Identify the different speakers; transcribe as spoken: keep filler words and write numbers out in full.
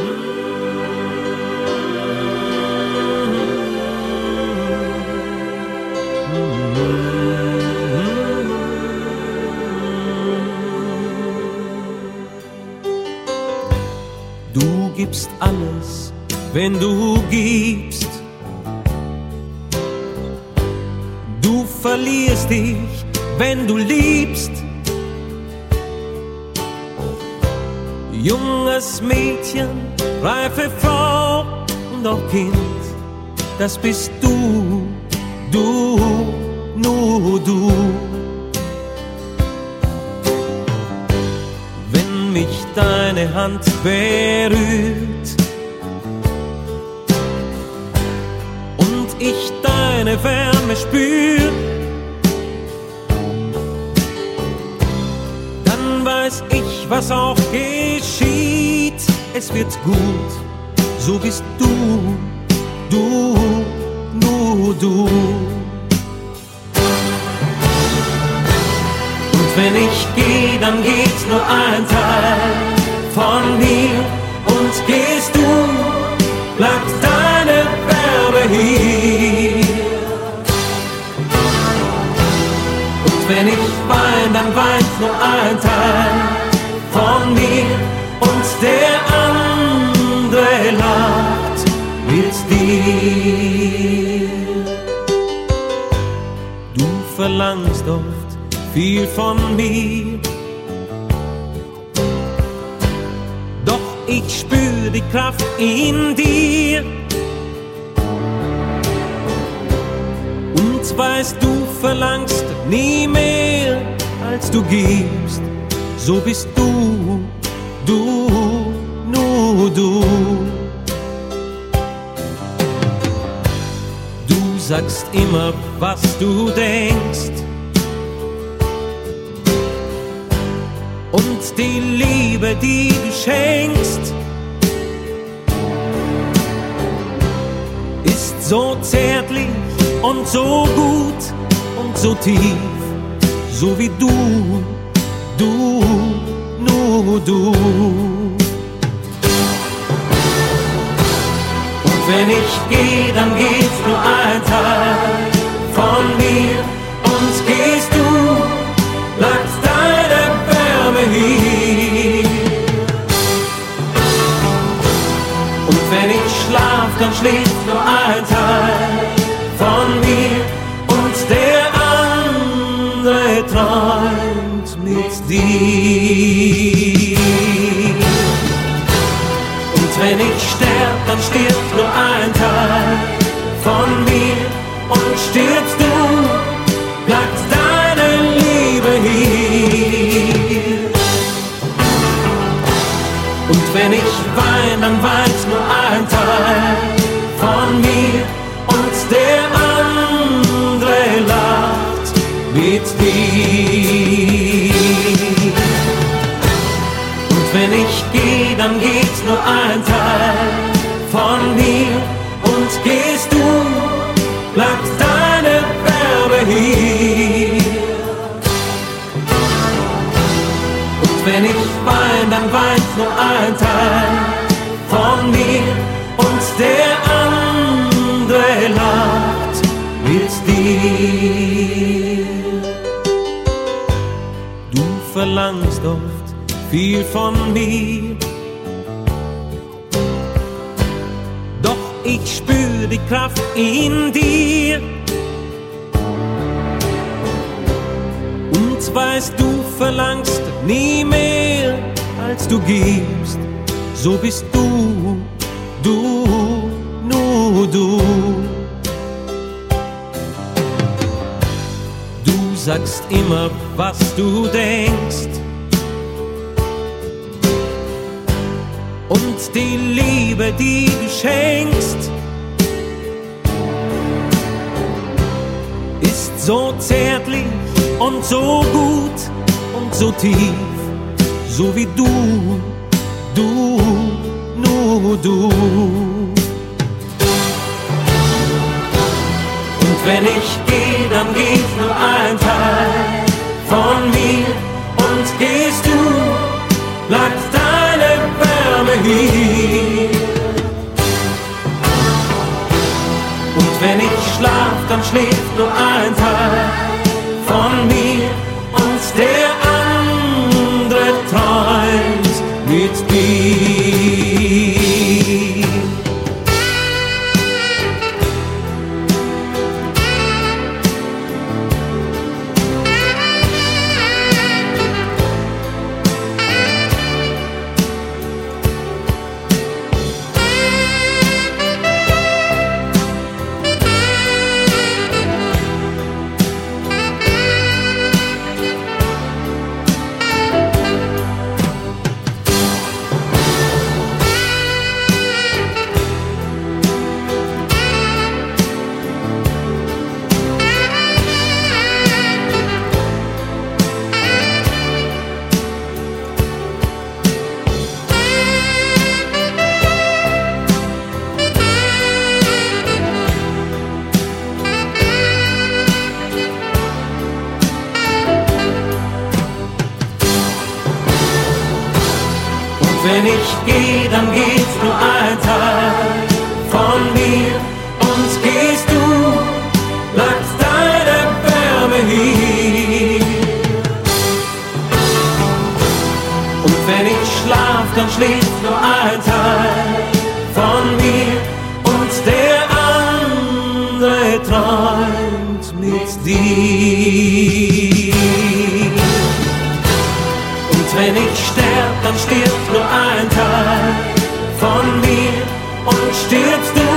Speaker 1: Du gibst alles, wenn du gibst. Du verlierst dich, wenn du liebst. Junges Mädchen, reife Frau und auch Kind, das bist du, du, nur du. Wenn mich deine Hand berührt und ich deine Wärme spür, dann weiß ich, was auch geschieht. Es wird gut, so bist du, du, nur du. Und wenn ich geh, dann geht's nur ein Teil von mir. Und gehst du, bleibt deine Wärme hier. Und wenn ich wein, dann weint nur ein Teil von mir. Und der andere lacht mit dir. Du verlangst oft viel von mir, doch ich spür die Kraft in dir. Und weißt, du verlangst nie mehr, als du gibst. So bist du, du, nur du. Du sagst immer, was du denkst. Und die Liebe, die du schenkst, ist so zärtlich und so gut und so tief, so wie du, du, nur du. Und wenn ich geh, dann geht's nur ein Teil von mir. Und gehst du, bleibt deine Wärme hier. Und wenn ich schlaf, dann schläft nur ein Teil von mir. Und der andere träumt mit dir. Und wenn ich sterb, dann stirbt nur ein Teil von mir. Und stirbst du, bleibt deine Liebe hier. Und wenn ich wein, dann weint nur ein Teil von mir. Und der andere lacht mit dir. Und wenn ich geh, dann geht's nur ein Teil von mir. Und gehst du, bleibt deine Wärme hier. Und wenn ich wein, dann weint nur ein Teil von mir. Und der andere lacht mit dir. Du verlangst oft viel von mir, doch ich spür die Kraft in dir. Und weißt, du verlangst nie mehr, als du gibst. So bist du, du, nur du. Du sagst immer, was du denkst. Und die Liebe, die du schenkst, ist so zärtlich und so gut und so tief, so wie du, du, nur du. Und wenn ich geh, dann geht nur ein Teil von mir. Und gehst du, bleibt deine Wärme hier. Und wenn ich schlaf, dann schläft nur ein Teil von mir und der andere träumt mit dir. Wenn ich gehe, dann geht nur ein Teil von mir und gehst du, bleibt deine Wärme hier. Und wenn ich schlaf, dann schläft nur ein Teil von mir und der andere träumt mit dir. Und wenn ich sterb, dann stirbt nur ein Teil von mir und stirbst du,